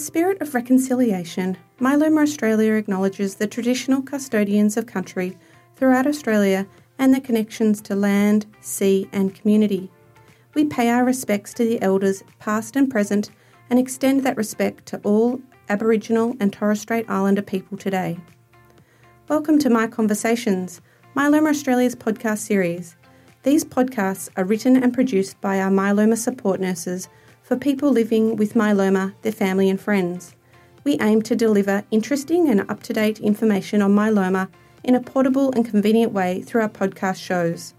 spirit of reconciliation, Myeloma Australia acknowledges the traditional custodians of country throughout Australia and their connections to land, sea and community. We pay our respects to the elders past and present and extend that respect to all Aboriginal and Torres Strait Islander people today. Welcome to My Conversations, Myeloma Australia's podcast series. These podcasts are written and produced by our myeloma support nurses for people living with myeloma, their family and friends. We aim to deliver interesting and up-to-date information on myeloma in a portable and convenient way through our podcast shows.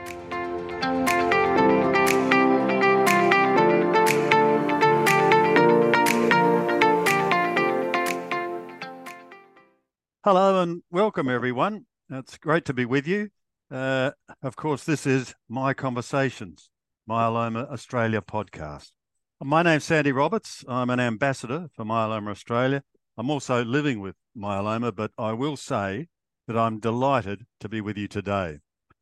Hello and welcome everyone. It's great to be with you. Of course, this is My Conversations, Myeloma Australia podcast. My name's Sandy Roberts. I'm an ambassador for Myeloma Australia. I'm also living with myeloma, but I will say that I'm delighted to be with you today.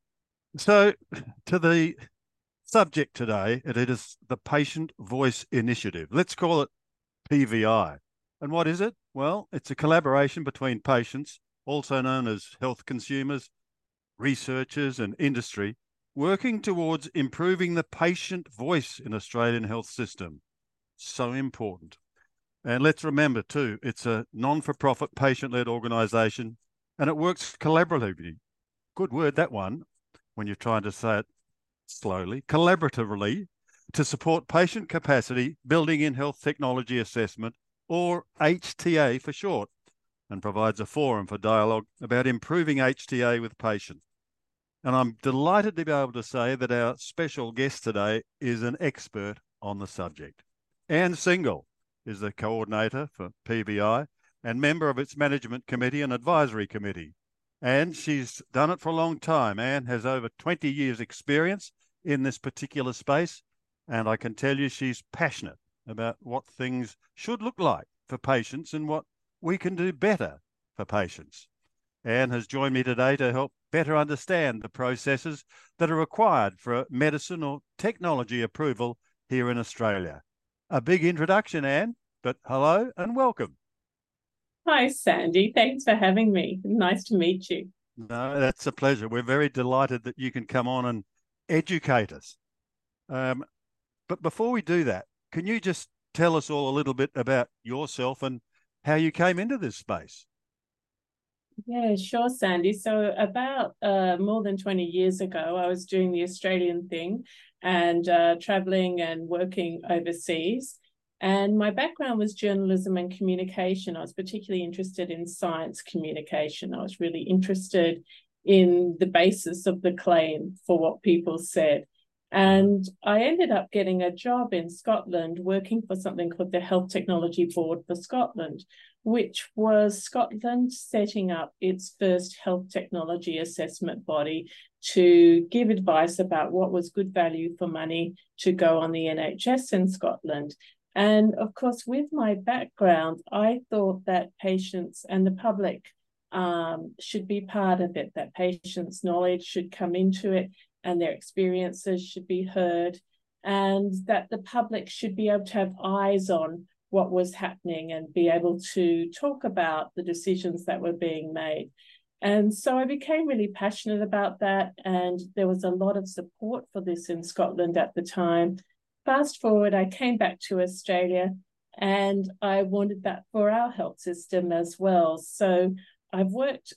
So to the subject today, it is the Patient Voice Initiative. Let's call it PVI. And what is it? Well, it's a collaboration between patients, also known as health consumers, researchers and industry, working towards improving the patient voice in Australian health system. So important. And let's remember too, it's a non-for-profit patient-led organisation and it works collaboratively. Good word, that one, when you're trying to say it slowly, collaboratively, to support patient capacity building in health technology assessment, or HTA for short, and provides a forum for dialogue about improving HTA with patients. And I'm delighted to be able to say that our special guest today is an expert on the subject. Anne Single is the coordinator for PVI and member of its management committee and advisory committee. And she's done it for a long time. Anne has over 20 years experience in this particular space. And I can tell you she's passionate about what things should look like for patients and what we can do better for patients. Anne has joined me today to help better understand the processes that are required for medicine or technology approval here in Australia. A big introduction, Anne, but hello and welcome. Hi, Sandy. Thanks for having me. Nice to meet you. No, that's a pleasure. We're very delighted that you can come on and educate us. But before we do that, can you just tell us all a little bit about yourself and how you came into this space? Yeah, sure, Sandy. So about more than 20 years ago, I was doing the Australian thing and traveling and working overseas. And my background was journalism and communication. I was particularly interested in science communication. I was really interested in the basis of the claim for what people said. And I ended up getting a job in Scotland working for something called the Health Technology Board for Scotland, which was Scotland setting up its first health technology assessment body to give advice about what was good value for money to go on the NHS in Scotland. And of course, with my background, I thought that patients and the public should be part of it, that patients' knowledge should come into it and their experiences should be heard, and that the public should be able to have eyes on what was happening and be able to talk about the decisions that were being made. And so I became really passionate about that, and there was a lot of support for this in Scotland at the time. Fast forward, I came back to Australia and I wanted that for our health system as well. So I've worked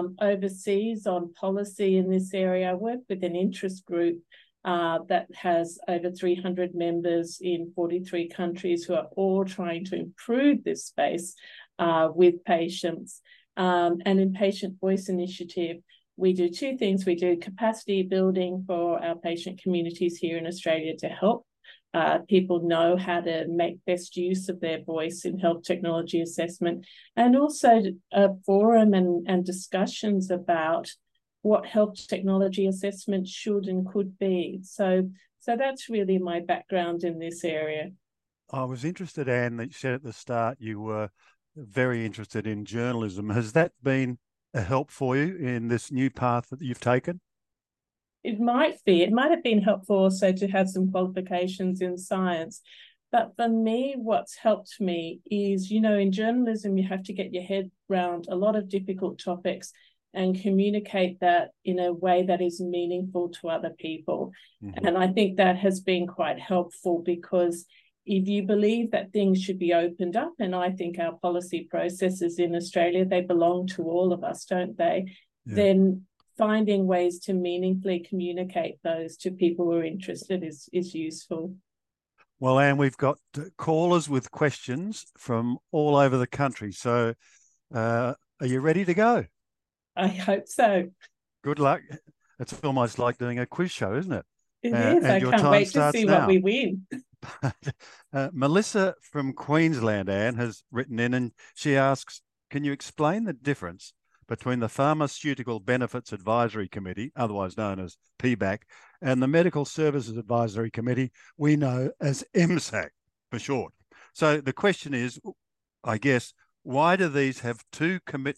overseas on policy in this area. I work with an interest group that has over 300 members in 43 countries who are all trying to improve this space with patients. And in Patient Voice Initiative, we do two things. We do capacity building for our patient communities here in Australia to help people know how to make best use of their voice in health technology assessment, and also a forum and discussions about what health technology assessment should and could be. So that's really my background in this area. I was interested, Anne, that you said at the start you were very interested in journalism. Has that been a help for you in this new path that you've taken? It might be. It might have been helpful also to have some qualifications in science. But for me, what's helped me is, in journalism, you have to get your head around a lot of difficult topics and communicate that in a way that is meaningful to other people. Mm-hmm. And I think that has been quite helpful, because if you believe that things should be opened up, and I think our policy processes in Australia, they belong to all of us, don't they? Yeah. Then finding ways to meaningfully communicate those to people who are interested is useful. Well, Anne, we've got callers with questions from all over the country. So are you ready to go? I hope so. Good luck. It's almost like doing a quiz show, isn't it? It is. I can't wait to see what we win. Melissa from Queensland, Anne, has written in, and she asks, can you explain the difference between the Pharmaceutical Benefits Advisory Committee, otherwise known as PBAC, and the Medical Services Advisory Committee, we know as MSAC for short? So the question is, I guess, why do they have two committees?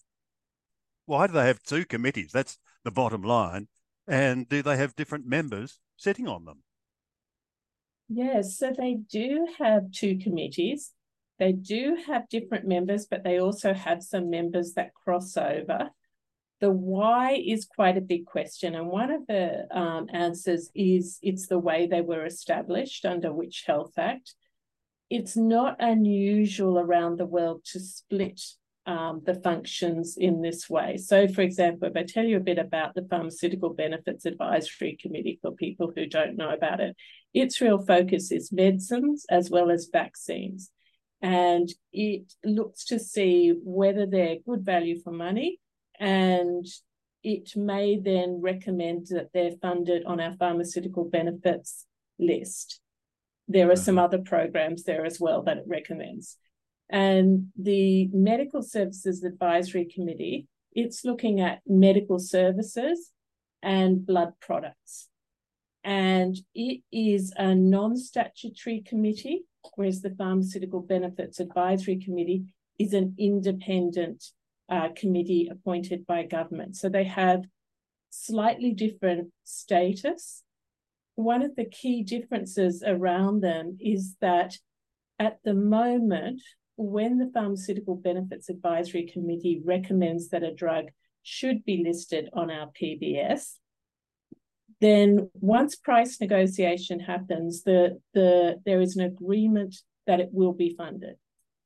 That's the bottom line. And do they have different members sitting on them? Yes, so they do have two committees. They do have different members, but they also have some members that cross over. The why is quite a big question. And one of the answers is it's the way they were established, under which Health Act. It's not unusual around the world to split the functions in this way. So, for example, if I tell you a bit about the Pharmaceutical Benefits Advisory Committee, for people who don't know about it, its real focus is medicines as well as vaccines. And it looks to see whether they're good value for money, and it may then recommend that they're funded on our pharmaceutical benefits list. There are some other programs there as well that it recommends. And the Medical Services Advisory Committee, it's looking at medical services and blood products. And it is a non-statutory committee, whereas the Pharmaceutical Benefits Advisory Committee is an independent committee appointed by government. So they have slightly different status. One of the key differences around them is that at the moment, when the Pharmaceutical Benefits Advisory Committee recommends that a drug should be listed on our PBS, then once price negotiation happens, there is an agreement that it will be funded.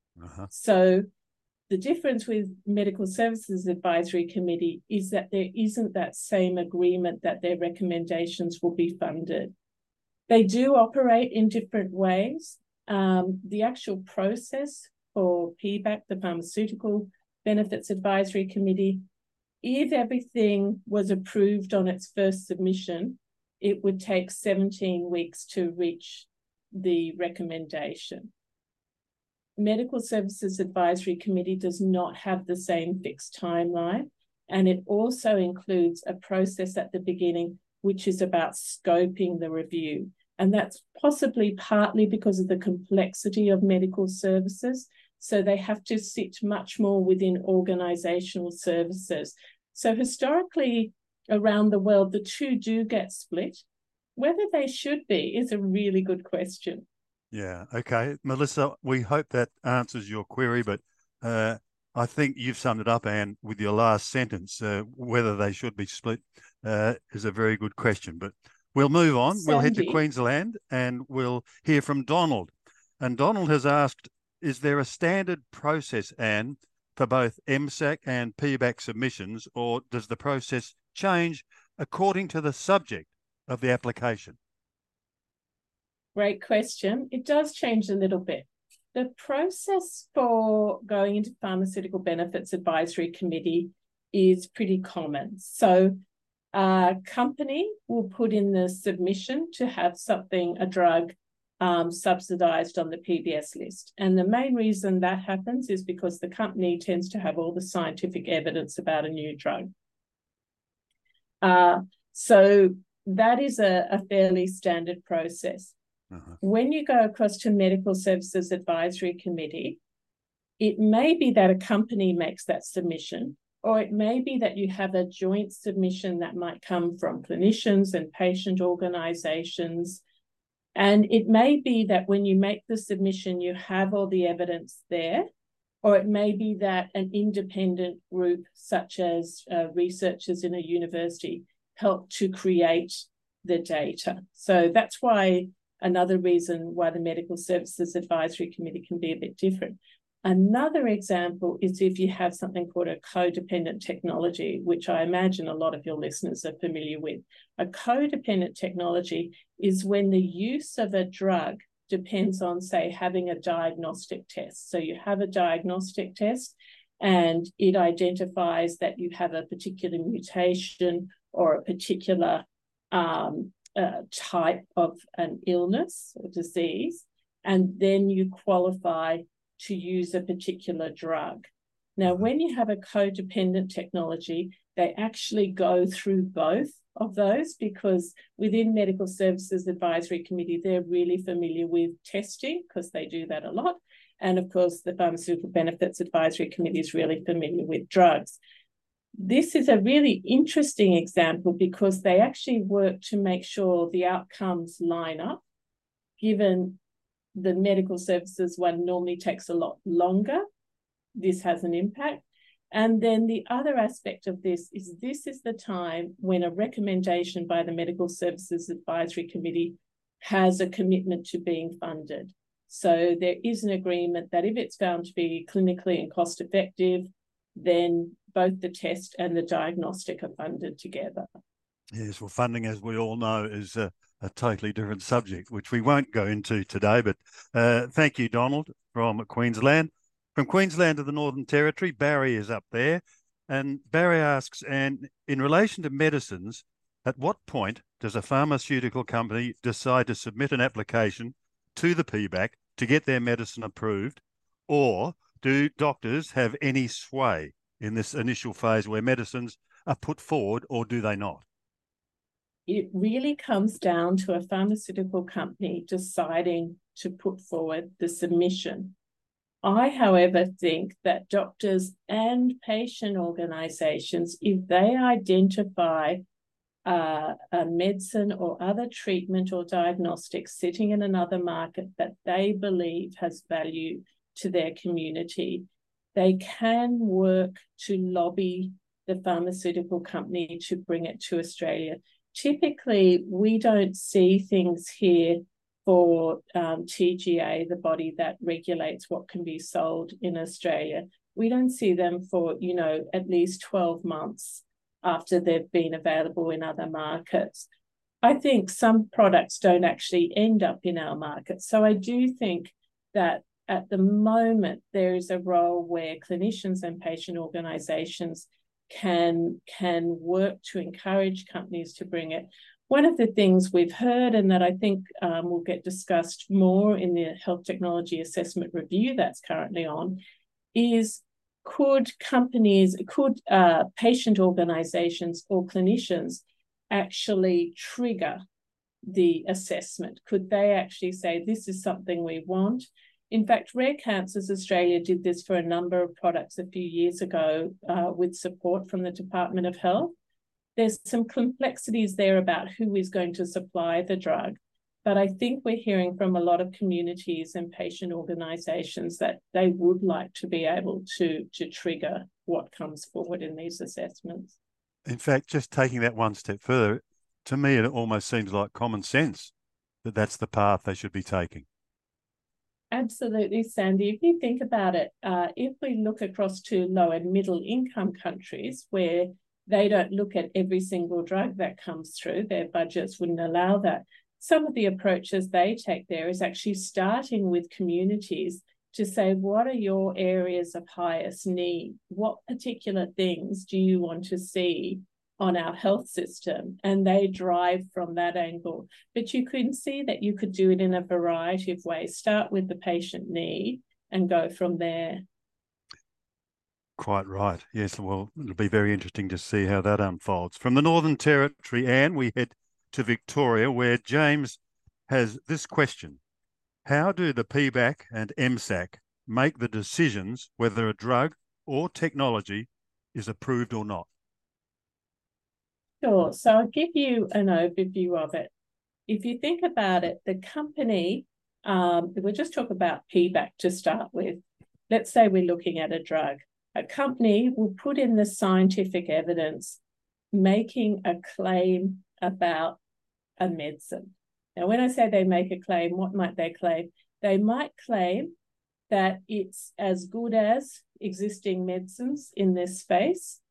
So the difference with Medical Services Advisory Committee is that there isn't that same agreement that their recommendations will be funded. They do operate in different ways. The actual process for PBAC, the Pharmaceutical Benefits Advisory Committee, if everything was approved on its first submission, it would take 17 weeks to reach the recommendation. Medical Services Advisory Committee does not have the same fixed timeline, and it also includes a process at the beginning, which is about scoping the review. And that's possibly partly because of the complexity of medical services. So they have to sit much more within organisational services. So historically, around the world, the two do get split. Whether they should be is a really good question. Yeah, okay. Melissa, we hope that answers your query, but I think you've summed it up, Anne, with your last sentence. Whether they should be split is a very good question, but we'll move on. Sandy. We'll head to Queensland and we'll hear from Donald. And Donald has asked, is there a standard process, Anne, for both MSAC and PBAC submissions, or does the process change according to the subject of the application? Great question. It does change a little bit. The process for going into Pharmaceutical Benefits Advisory Committee is pretty common. So a company will put in the submission to have a drug subsidised on the PBS list. And the main reason that happens is because the company tends to have all the scientific evidence about a new drug. So that is a fairly standard process. When you go across to Medical Services Advisory Committee, it may be that a company makes that submission, or it may be that you have a joint submission that might come from clinicians and patient organisations. And it may be that when you make the submission, you have all the evidence there, or it may be that an independent group, such as researchers in a university, help to create the data. So that's why another reason why the Medical Services Advisory Committee can be a bit different. Another example is if you have something called a codependent technology, which I imagine a lot of your listeners are familiar with. A codependent technology is when the use of a drug depends on, say, having a diagnostic test. So you have a diagnostic test and it identifies that you have a particular mutation or a particular type of an illness or disease, and then you qualify to use a particular drug. Now, when you have a codependent technology, they actually go through both of those, because within Medical Services Advisory Committee, they're really familiar with testing because they do that a lot. And of course, the Pharmaceutical Benefits Advisory Committee is really familiar with drugs. This is a really interesting example because they actually work to make sure the outcomes line up, given the medical services one normally takes a lot longer. This has an impact. And then the other aspect of this is the time when a recommendation by the Medical Services Advisory Committee has a commitment to being funded. So there is an agreement that if it's found to be clinically and cost effective, then both the test and the diagnostic are funded together. Yes, well, funding, as we all know, is a totally different subject, which we won't go into today. But thank you, Donald, from Queensland. From Queensland to the Northern Territory, Barry is up there. And Barry asks, and in relation to medicines, at what point does a pharmaceutical company decide to submit an application to the PBAC to get their medicine approved? Or do doctors have any sway in this initial phase where medicines are put forward, or do they not? It really comes down to a pharmaceutical company deciding to put forward the submission. I, however, think that doctors and patient organisations, if they identify a medicine or other treatment or diagnostic sitting in another market that they believe has value to their community, they can work to lobby the pharmaceutical company to bring it to Australia. Typically, we don't see things here for TGA, the body that regulates what can be sold in Australia. We don't see them for, at least 12 months after they've been available in other markets. I think some products don't actually end up in our market. So I do think that at the moment, there is a role where clinicians and patient organisations can work to encourage companies to bring it. One of the things we've heard, and that I think will get discussed more in the Health Technology Assessment Review that's currently on, is could patient organisations or clinicians actually trigger the assessment? Could they actually say, this is something we want? In fact, Rare Cancers Australia did this for a number of products a few years ago with support from the Department of Health. There's some complexities there about who is going to supply the drug, but I think we're hearing from a lot of communities and patient organisations that they would like to be able to trigger what comes forward in these assessments. In fact, just taking that one step further, to me, it almost seems like common sense that that's the path they should be taking. Absolutely, Sandy. If you think about it, if we look across to low and middle income countries where they don't look at every single drug that comes through, their budgets wouldn't allow that. Some of the approaches they take there is actually starting with communities to say, what are your areas of highest need? What particular things do you want to see on our health system? And they drive from that angle. But you can see that you could do it in a variety of ways. Start with the patient need and go from there. Quite right. Yes, well, it'll be very interesting to see how that unfolds. From the Northern Territory, Anne, we head to Victoria, where James has this question. How do the PBAC and MSAC make the decisions whether a drug or technology is approved or not? Sure. So I'll give you an overview of it. If you think about it, the company, we'll just talk about PBAC to start with. Let's say we're looking at a drug. A company will put in the scientific evidence making a claim about a medicine. Now, when I say they make a claim, what might they claim? They might claim that it's as good as existing medicines in this space,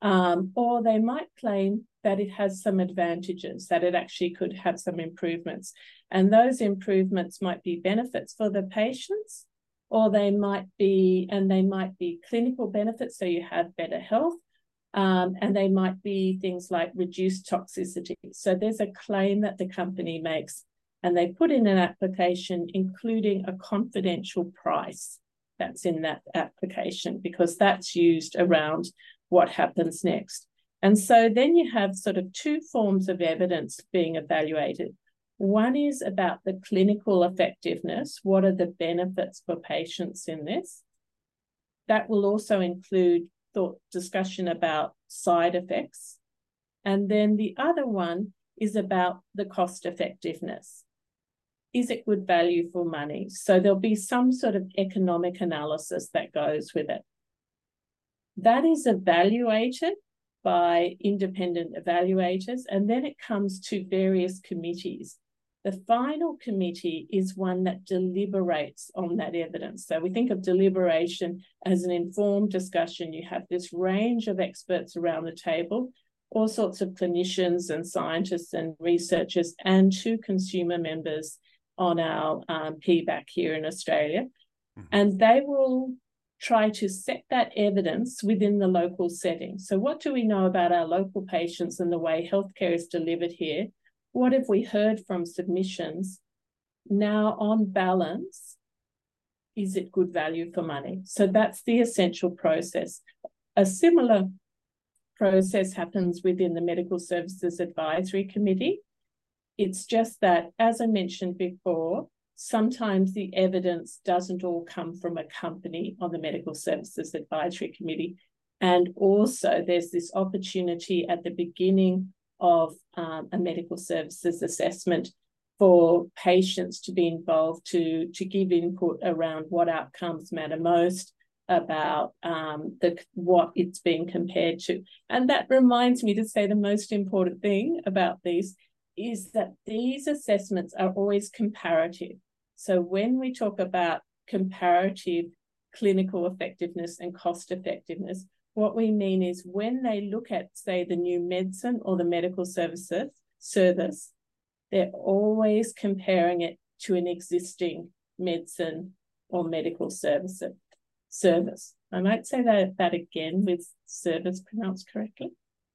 or they might claim that it has some advantages, that it actually could have some improvements. And those improvements might be benefits for the patients, or they might be clinical benefits, so you have better health, and they might be things like reduced toxicity. So there's a claim that the company makes, and they put in an application including a confidential price that's in that application, because that's used around what happens next. And so then you have sort of two forms of evidence being evaluated. One is about the clinical effectiveness. What are the benefits for patients in this? That will also include discussion about side effects. And then the other one is about the cost effectiveness. Is it good value for money? So there'll be some sort of economic analysis that goes with it. That is evaluated by independent evaluators, and then it comes to various committees. The final committee is one that deliberates on that evidence. So we think of deliberation as an informed discussion. You have this range of experts around the table, all sorts of clinicians and scientists and researchers, and 2 consumer members on our PBAC here in Australia. And they will try to set that evidence within the local setting. So what do we know about our local patients and the way healthcare is delivered here? What have we heard from submissions? Now, on balance, is it good value for money? So that's the essential process. A similar process happens within the Medical Services Advisory Committee. It's just that, as I mentioned before, sometimes the evidence doesn't all come from a company on the Medical Services Advisory Committee. And also there's this opportunity at the beginning of a medical services assessment for patients to be involved, to give input around what outcomes matter most, about what it's being compared to. And that reminds me to say the most important thing about these is that these assessments are always comparative. So when we talk about comparative clinical effectiveness and cost effectiveness, what we mean is when they look at, say, the new medicine or the medical service, they're always comparing it to an existing medicine or medical service. I might say that again with service pronounced correctly.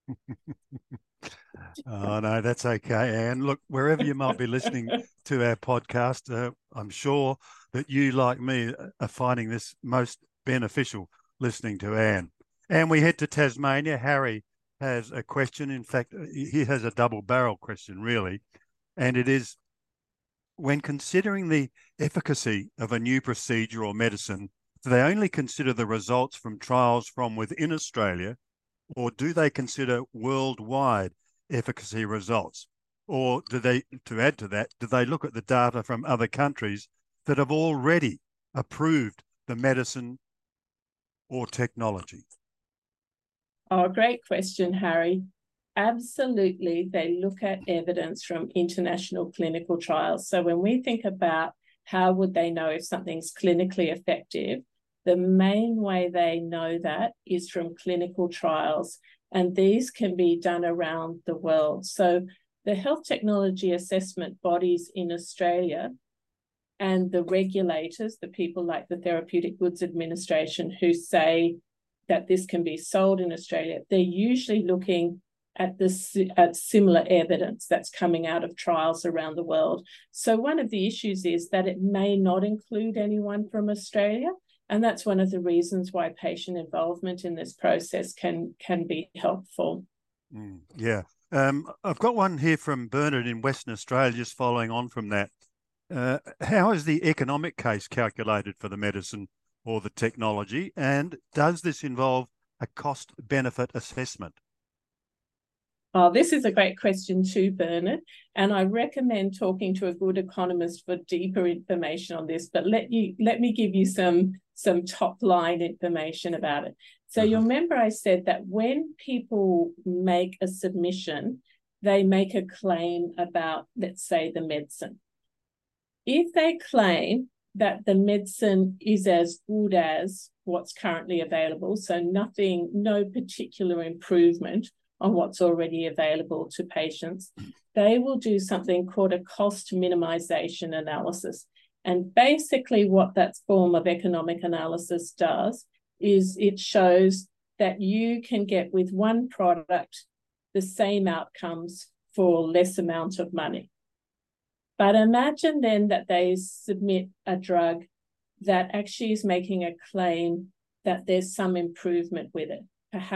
Oh, no, that's okay, Anne. Look, wherever you might be listening to our podcast, I'm sure that you, like me, are finding this most beneficial listening to Anne. And we head to Tasmania. Harry has a question. In fact, he has a double-barrel question, really. And it is, when considering the efficacy of a new procedure or medicine, do they only consider the results from trials from within Australia, or do they consider worldwide efficacy results? Or do they, to add to that, do they look at the data from other countries that have already approved the medicine or technology? Oh, great question, Harry. Absolutely, they look at evidence from international clinical trials. So when we think about how would they know if something's clinically effective, the main way they know that is from clinical trials, and these can be done around the world. So the health technology assessment bodies in Australia and the regulators, the people like the Therapeutic Goods Administration who say that this can be sold in Australia, they're usually looking at similar evidence that's coming out of trials around the world. So one of the issues is that it may not include anyone from Australia, and that's one of the reasons why patient involvement in this process can be helpful. Yeah. I've got one here from Bernard in Western Australia, just following on from that. How is the economic case calculated for the medicine or the technology, and does this involve a cost-benefit assessment? Oh, this is a great question too, Bernard. And I recommend talking to a good economist for deeper information on this. But let me give you some top line information about it. So you'll remember I said that when people make a submission, they make a claim about, let's say, the medicine. If they claim that the medicine is as good as what's currently available, so no particular improvement on what's already available to patients, they will do something called a cost minimization analysis. And basically what that form of economic analysis does is it shows that you can get with one product the same outcomes for less amount of money. But imagine then that they submit a drug that actually is making a claim that there's some improvement with it.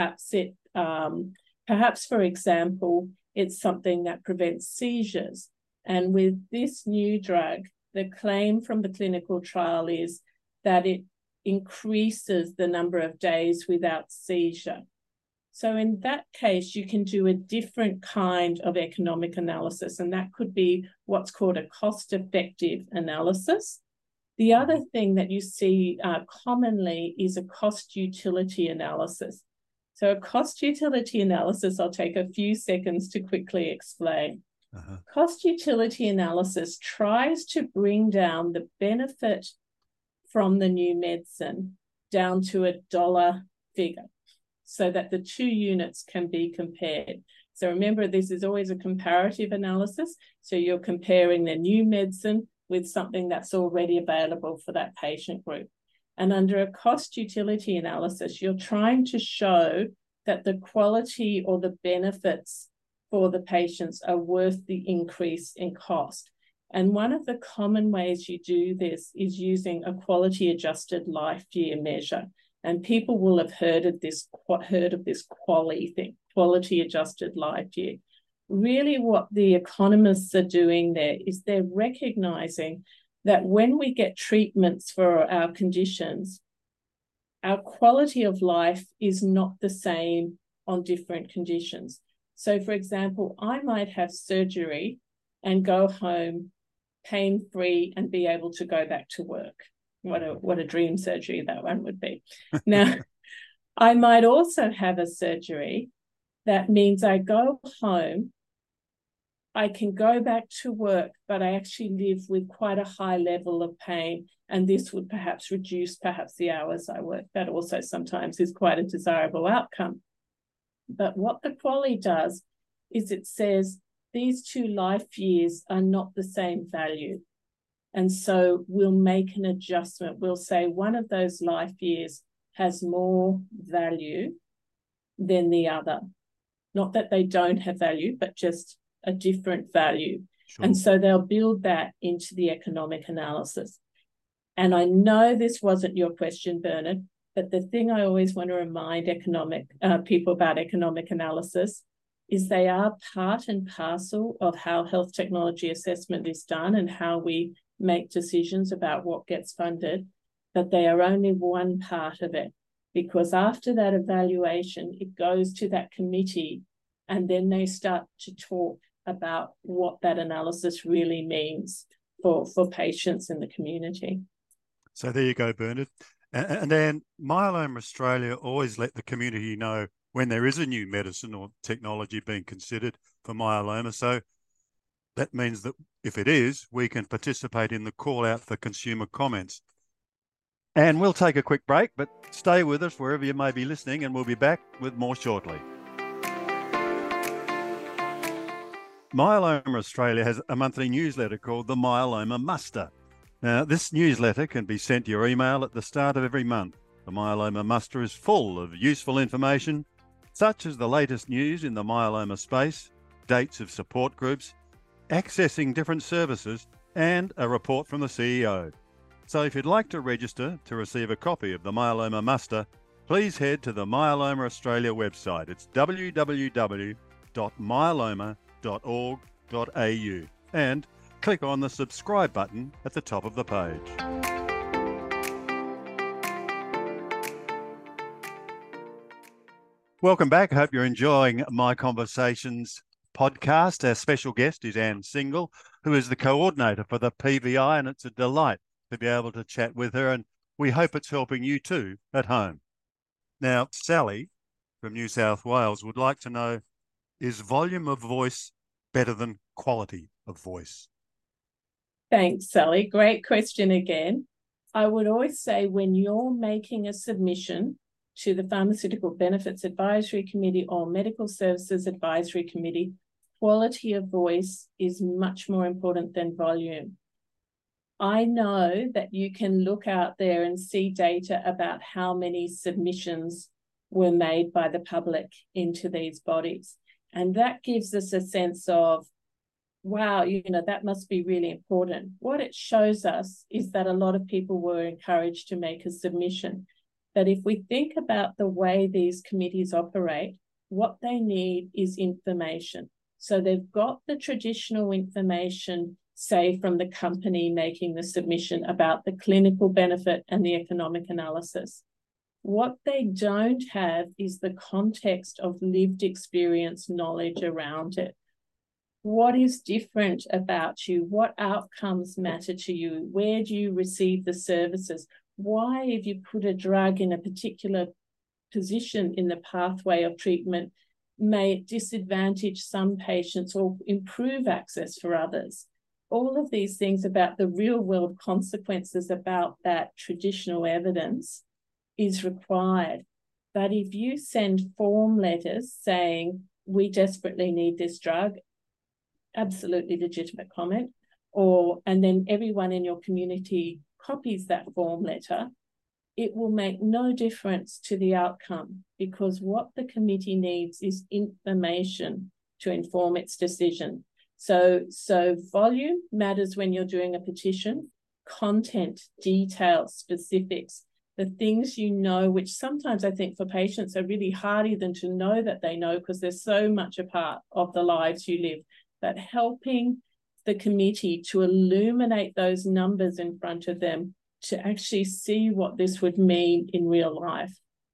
Perhaps, for example, it's something that prevents seizures. And with this new drug, the claim from the clinical trial is that it increases the number of days without seizure. So in that case, you can do a different kind of economic analysis, and that could be what's called a cost-effective analysis. The other thing that you see commonly is a cost-utility analysis. So a cost-utility analysis, I'll take a few seconds to quickly explain. Cost-utility analysis tries to bring down the benefit from the new medicine down to a dollar figure, so that the two units can be compared. So remember, this is always a comparative analysis. So you're comparing the new medicine with something that's already available for that patient group. And under a cost-utility analysis, you're trying to show that the quality or the benefits for the patients are worth the increase in cost. And one of the common ways you do this is using a quality-adjusted life year measure. And people will have heard of this QALY thing, quality-adjusted life year. Really what the economists are doing there is they're recognizing that when we get treatments for our conditions, our quality of life is not the same on different conditions. So, for example, I might have surgery and go home pain-free and be able to go back to work. What a dream surgery that one would be. Now, I might also have a surgery that means I go home, I can go back to work, but I actually live with quite a high level of pain, and this would perhaps reduce the hours I work. That also sometimes is quite a desirable outcome. But what the QALY does is it says these two life years are not the same value. And so we'll make an adjustment. We'll say one of those life years has more value than the other. Not that they don't have value, but just a different value. Sure. And so they'll build that into the economic analysis. And I know this wasn't your question, Bernard, but the thing I always want to remind people about economic analysis is they are part and parcel of how health technology assessment is done and how we make decisions about what gets funded, but they are only one part of it, because after that evaluation, it goes to that committee, and then they start to talk about what that analysis really means for patients in the community. So there you go, Bernard. And then Myeloma Australia always let the community know when there is a new medicine or technology being considered for myeloma. So that means that if it is, we can participate in the call out for consumer comments. And we'll take a quick break, but stay with us wherever you may be listening, and we'll be back with more shortly. Myeloma Australia has a monthly newsletter called the Myeloma Muster. Now, this newsletter can be sent to your email at the start of every month. The Myeloma Muster is full of useful information, such as the latest news in the myeloma space, dates of support groups, accessing different services, and a report from the CEO. So if you'd like to register to receive a copy of the Myeloma Muster, please head to the Myeloma Australia website. It's www.myeloma.org.au and click on the subscribe button at the top of the page. Welcome back. I hope you're enjoying My Conversations podcast. Our special guest is Anne Single, who is the coordinator for the PVI, and it's a delight to be able to chat with her, and we hope it's helping you too at home. Now, Sally from New South Wales would like to know, is volume of voice better than quality of voice? Thanks, Sally. Great question again. I would always say when you're making a submission to the Pharmaceutical Benefits Advisory Committee or Medical Services Advisory Committee, quality of voice is much more important than volume. I know that you can look out there and see data about how many submissions were made by the public into these bodies. And that gives us a sense of, wow, that must be really important. What it shows us is that a lot of people were encouraged to make a submission. But if we think about the way these committees operate, what they need is information. So they've got the traditional information, say, from the company making the submission about the clinical benefit and the economic analysis. What they don't have is the context of lived experience knowledge around it. What is different about you? What outcomes matter to you? Where do you receive the services? Why, if you put a drug in a particular position in the pathway of treatment, may it disadvantage some patients or improve access for others? All of these things about the real world consequences about that traditional evidence is required. But if you send form letters saying, we desperately need this drug, absolutely legitimate comment, and then everyone in your community copies that form letter, it will make no difference to the outcome, because what the committee needs is information to inform its decision. So volume matters when you're doing a petition, content, details, specifics, the things which sometimes I think for patients are really hard even to know that they know, because they're so much a part of the lives you live. But helping the committee to illuminate those numbers in front of them to actually see what this would mean in real life.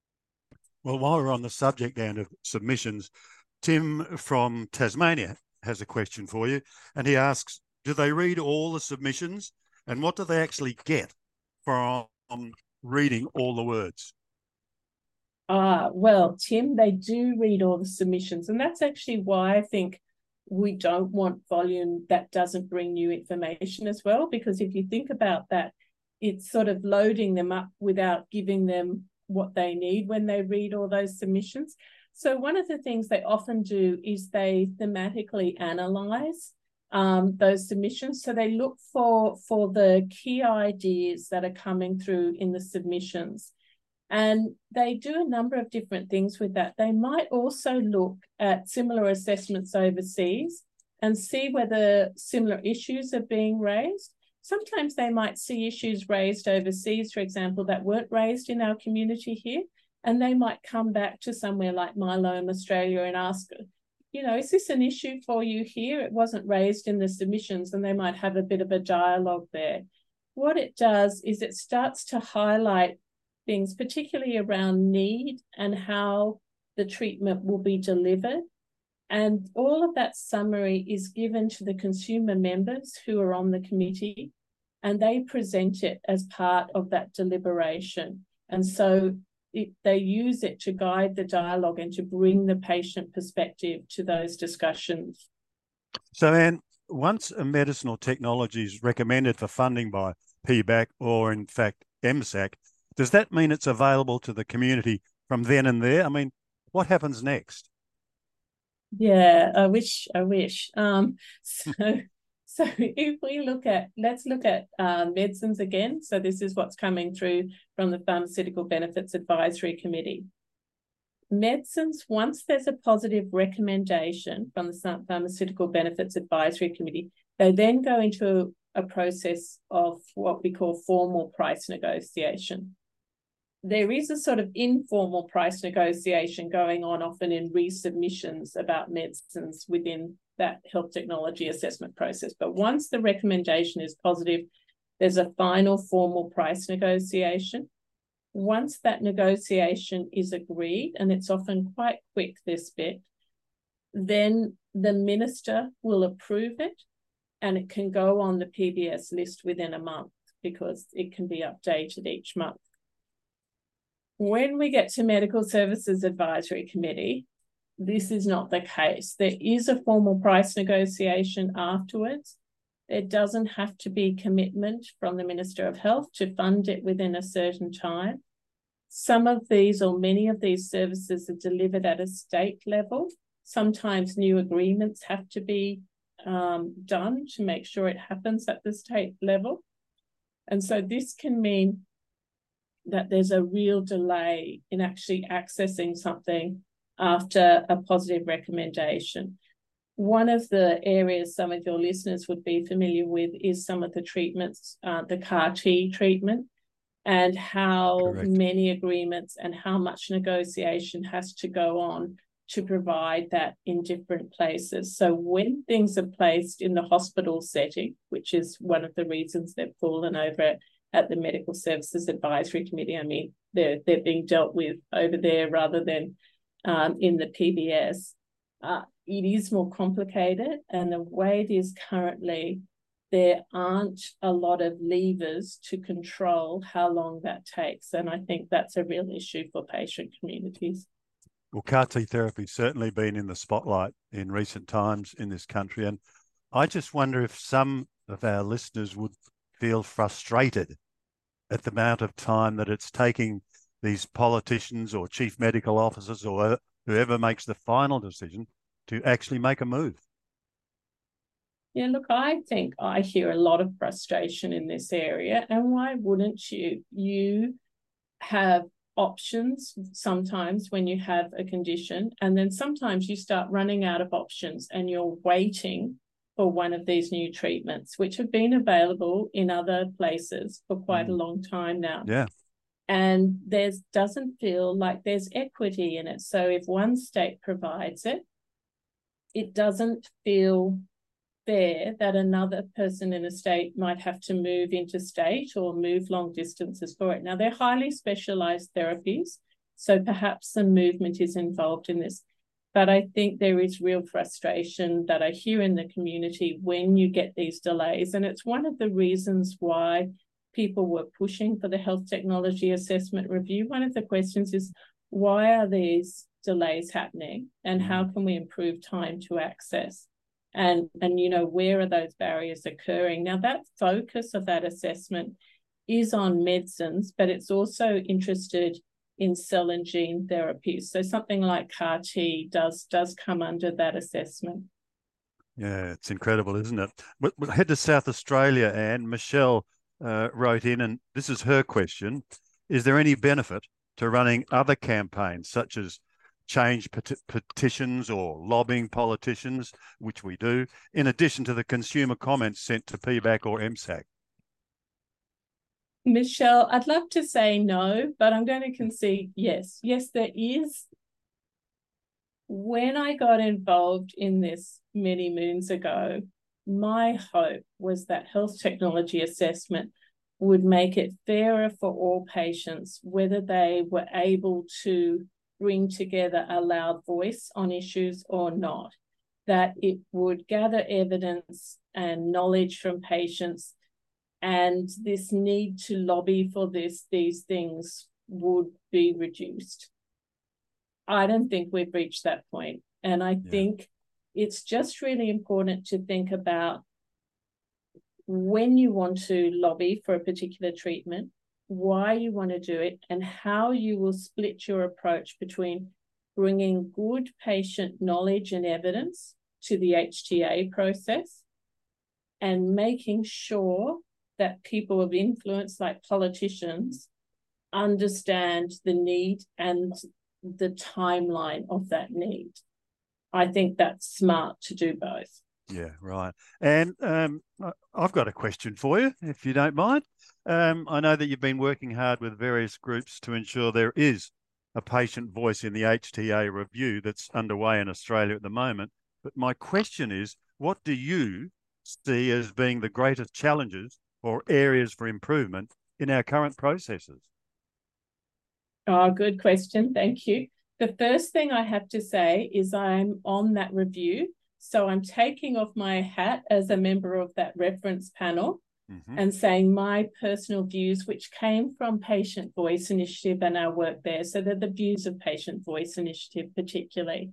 Well, while we're on the subject, Anne, of submissions, Tim from Tasmania has a question for you, and he asks, do they read all the submissions, and what do they actually get from reading all the words? Well, Tim, they do read all the submissions, and that's actually why I think we don't want volume that doesn't bring new information as well, because if you think about that, it's sort of loading them up without giving them what they need when they read all those submissions. So one of the things they often do is they thematically analyze those submissions. So they look for the key ideas that are coming through in the submissions. And they do a number of different things with that. They might also look at similar assessments overseas and see whether similar issues are being raised. Sometimes they might see issues raised overseas, for example, that weren't raised in our community here, and they might come back to somewhere like Myeloma Australia and ask, is this an issue for you here? It wasn't raised in the submissions, and they might have a bit of a dialogue there. What it does is it starts to highlight things, particularly around need and how the treatment will be delivered. And all of that summary is given to the consumer members who are on the committee, and they present it as part of that deliberation. And so they use it to guide the dialogue and to bring the patient perspective to those discussions. So, Anne, once a medicine or technology is recommended for funding by PBAC or, in fact, MSAC, does that mean it's available to the community from then and there? I mean, what happens next? Yeah, I wish. So if we let's look at medicines again. So this is what's coming through from the Pharmaceutical Benefits Advisory Committee. Medicines, once there's a positive recommendation from the Pharmaceutical Benefits Advisory Committee, they then go into a process of what we call formal price negotiation. There is a sort of informal price negotiation going on often in resubmissions about medicines within that health technology assessment process. But once the recommendation is positive, there's a final formal price negotiation. Once that negotiation is agreed, and it's often quite quick, this bit, then the minister will approve it and it can go on the PBS list within a month because it can be updated each month. When we get to Medical Services Advisory Committee, this is not the case. There is a formal price negotiation afterwards. There doesn't have to be commitment from the Minister of Health to fund it within a certain time. Some of these or many of these services are delivered at a state level. Sometimes new agreements have to be done to make sure it happens at the state level. And so this can mean that there's a real delay in actually accessing something after a positive recommendation. One of the areas some of your listeners would be familiar with is some of the treatments, the CAR-T treatment, and how Correct. many agreements and how much negotiation has to go on to provide that in different places. So when things are placed in the hospital setting, which is one of the reasons they've fallen over at the Medical Services Advisory Committee, I mean, they're being dealt with over there rather than in the PBS, it is more complicated. And the way it is currently, there aren't a lot of levers to control how long that takes. And I think that's a real issue for patient communities. Well, CAR-T therapy's certainly been in the spotlight in recent times in this country. And I just wonder if some of our listeners would feel frustrated at the amount of time that it's taking these politicians or chief medical officers or whoever makes the final decision to actually make a move. Yeah, look, I think I hear a lot of frustration in this area. And why wouldn't you? You have options sometimes when you have a condition, and then sometimes you start running out of options and you're waiting for one of these new treatments, which have been available in other places for quite a long time now. Yeah. And there doesn't feel like there's equity in it. So if one state provides it, it doesn't feel fair that another person in a state might have to move interstate or move long distances for it. Now, they're highly specialized therapies, so perhaps some movement is involved in this. But I think there is real frustration that I hear in the community when you get these delays. And it's one of the reasons why people were pushing for the health technology assessment review. One of the questions is, why are these delays happening and how can we improve time to access? And you know, where are those barriers occurring? Now, that focus of that assessment is on medicines, but it's also interested in cell and gene therapies. So something like CAR-T does come under that assessment. Yeah, it's incredible, isn't it? We'll head to South Australia, and Michelle wrote in, and this is her question. Is there any benefit to running other campaigns such as change petitions or lobbying politicians, which we do, in addition to the consumer comments sent to PBAC or MSAC? Michelle, I'd love to say no, but I'm going to concede yes. Yes, there is. When I got involved in this many moons ago, my hope was that health technology assessment would make it fairer for all patients, whether they were able to bring together a loud voice on issues or not, that it would gather evidence and knowledge from patients, and this need to lobby for these things would be reduced. I don't think we've reached that point. And I think it's just really important to think about when you want to lobby for a particular treatment, why you want to do it, and how you will split your approach between bringing good patient knowledge and evidence to the HTA process and making sure that people of influence, like politicians, understand the need and the timeline of that need. I think that's smart to do both. Yeah, right. And I've got a question for you, if you don't mind. I know that you've been working hard with various groups to ensure there is a patient voice in the HTA review that's underway in Australia at the moment. But my question is, what do you see as being the greatest challenges or areas for improvement in our current processes? Oh, good question. Thank you. The first thing I have to say is I'm on that review. So I'm taking off my hat as a member of that reference panel and saying my personal views, which came from Patient Voice Initiative and our work there. So they're the views of Patient Voice Initiative particularly.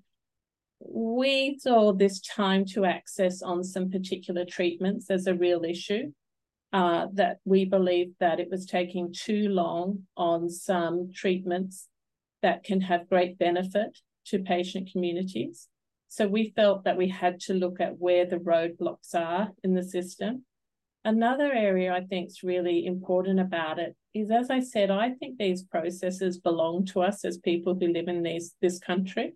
We saw this time to access on some particular treatments as a real issue. That we believe that it was taking too long on some treatments that can have great benefit to patient communities. So we felt that we had to look at where the roadblocks are in the system. Another area I think is really important about it is, as I said, I think these processes belong to us as people who live in this country.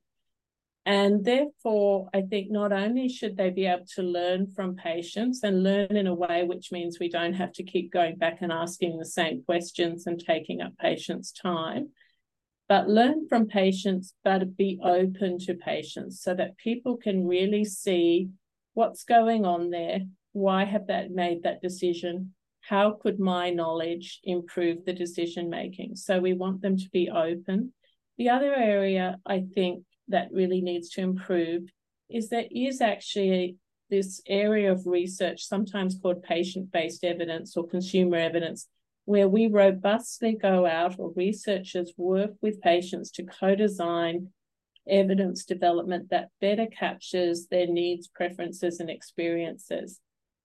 And therefore, I think not only should they be able to learn from patients and learn in a way which means we don't have to keep going back and asking the same questions and taking up patients' time, but learn from patients, but be open to patients so that people can really see what's going on there, why have they made that decision, how could my knowledge improve the decision-making. So we want them to be open. The other area I think that really needs to improve is there is actually this area of research, sometimes called patient-based evidence or consumer evidence, where we robustly go out, or researchers work with patients to co-design evidence development that better captures their needs, preferences, and experiences.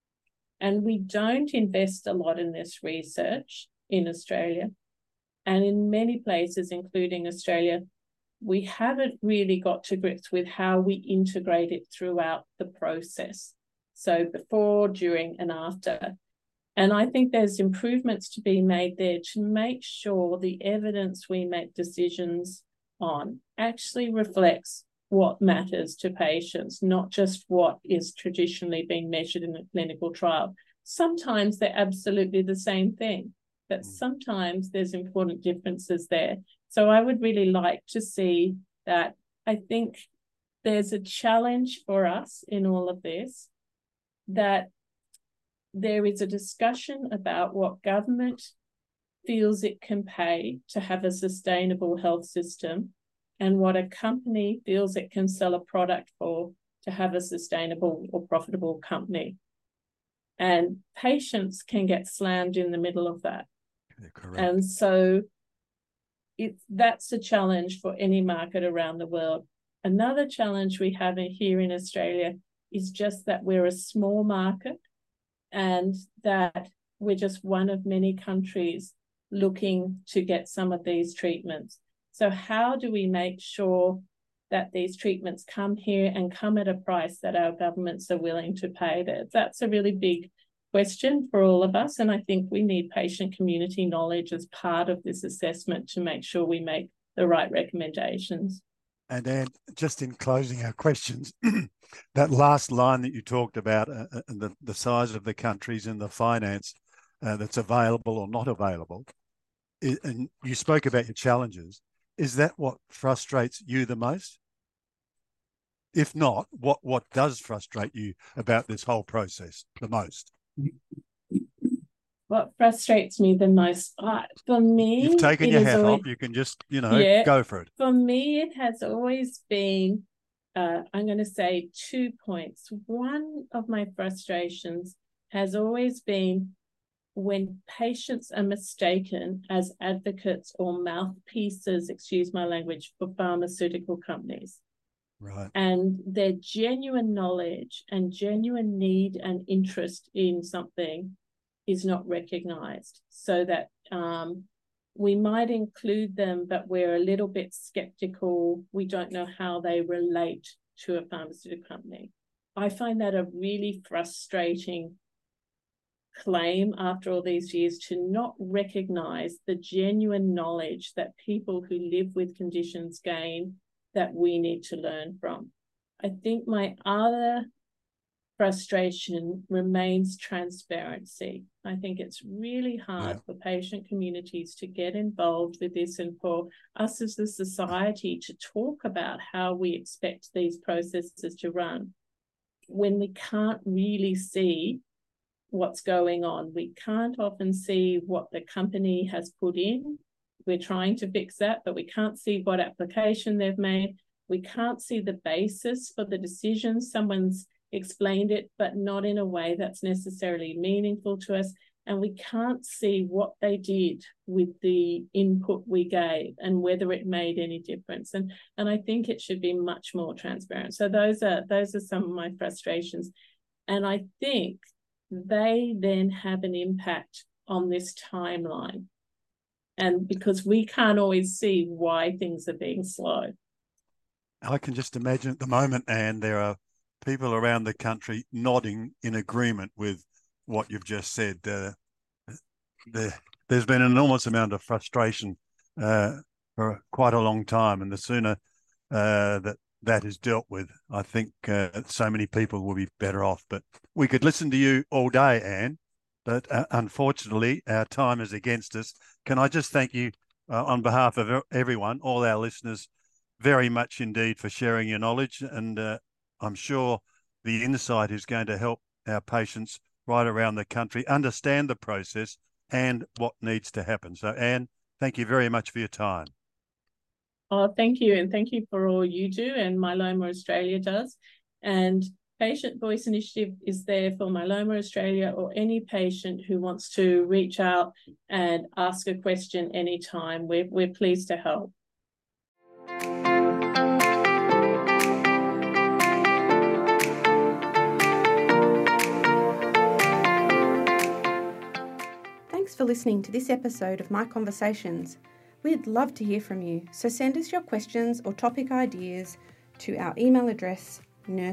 And we don't invest a lot in this research in Australia. And in many places, including Australia, we haven't really got to grips with how we integrate it throughout the process. So before, during, and after. And I think there's improvements to be made there to make sure the evidence we make decisions on actually reflects what matters to patients, not just what is traditionally being measured in a clinical trial. Sometimes they're absolutely the same thing, but sometimes there's important differences there. So I would really like to see that. I think there's a challenge for us in all of this, that there is a discussion about what government feels it can pay to have a sustainable health system and what a company feels it can sell a product for to have a sustainable or profitable company. And patients can get slammed in the middle of that. Correct. And so that's a challenge for any market around the world. Another challenge we have here in Australia is just that we're a small market and that we're just one of many countries looking to get some of these treatments. So how do we make sure that these treatments come here and come at a price that our governments are willing to pay? That's a really big question for all of us. And I think we need patient community knowledge as part of this assessment to make sure we make the right recommendations. And Anne, just in closing our questions, that last line that you talked about, the size of the countries and the finance that's available or not available, and you spoke about your challenges. Is that what frustrates you the most? If not, what does frustrate you about this whole process the most? What frustrates me the most? For me, you've taken your hat off. You can just, go for it. For me, it has always been, I'm going to say 2 points. One of my frustrations has always been when patients are mistaken as advocates or mouthpieces, excuse my language, for pharmaceutical companies. Right. And their genuine knowledge and genuine need and interest in something is not recognized, so that we might include them, but we're a little bit skeptical. We don't know how they relate to a pharmaceutical company. I find that a really frustrating claim after all these years, to not recognize the genuine knowledge that people who live with conditions gain that we need to learn from. I think my other frustration remains transparency. I think it's really hard for patient communities to get involved with this, and for us as a society to talk about how we expect these processes to run when we can't really see what's going on. We can't often see what the company has put in, we're trying to fix that, but we can't see what application they've made. We can't see the basis for the decision. Someone's explained it, but not in a way that's necessarily meaningful to us. And we can't see what they did with the input we gave and whether it made any difference. And I think it should be much more transparent. So those are some of my frustrations. And I think they then have an impact on this timeline. And because we can't always see why things are being slow. I can just imagine at the moment, Anne, there are people around the country nodding in agreement with what you've just said. There's been an enormous amount of frustration for quite a long time, and the sooner that is dealt with, I think so many people will be better off. But we could listen to you all day, Anne, but unfortunately our time is against us. Can I just thank you on behalf of everyone, all our listeners, very much indeed for sharing your knowledge, and I'm sure the insight is going to help our patients right around the country understand the process and what needs to happen. So, Anne, thank you very much for your time. Oh, thank you. And thank you for all you do and Myeloma Australia does. And Patient Voice Initiative is there for Myeloma Australia or any patient who wants to reach out and ask a question anytime. We're pleased to help. Thanks for listening to this episode of My Conversations. We'd love to hear from you, so send us your questions or topic ideas to our email address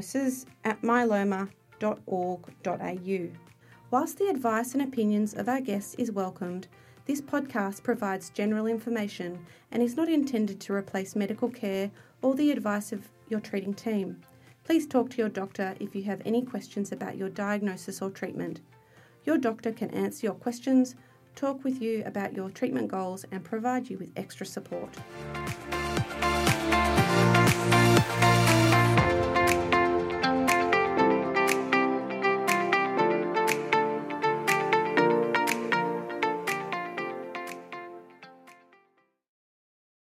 nurses@myeloma.org.au. Whilst the advice and opinions of our guests is welcomed, this podcast provides general information and is not intended to replace medical care or the advice of your treating team. Please talk to your doctor if you have any questions about your diagnosis or treatment. Your doctor can answer your questions, talk with you about your treatment goals, and provide you with extra support.